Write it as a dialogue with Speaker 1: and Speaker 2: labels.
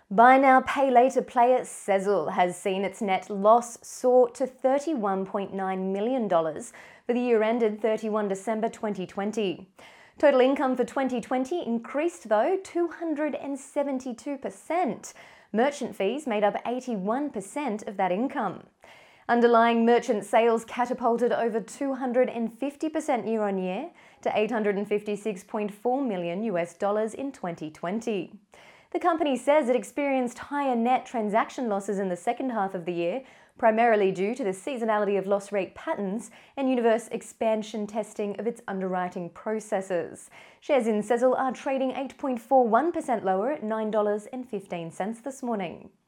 Speaker 1: Buy now, pay later player Sezzle has seen its net loss soar to $31.9 million for the year ended 31 December 2020. Total income for 2020 increased, though, 272%. Merchant fees made up 81% of that income. Underlying merchant sales catapulted over 250% year on year to $856.4 million in 2020. The company says it experienced higher net transaction losses in the second half of the year, primarily due to the seasonality of loss rate patterns and universe expansion testing of its underwriting processes. Shares in Sezzle are trading 8.41% lower at $9.15 this morning.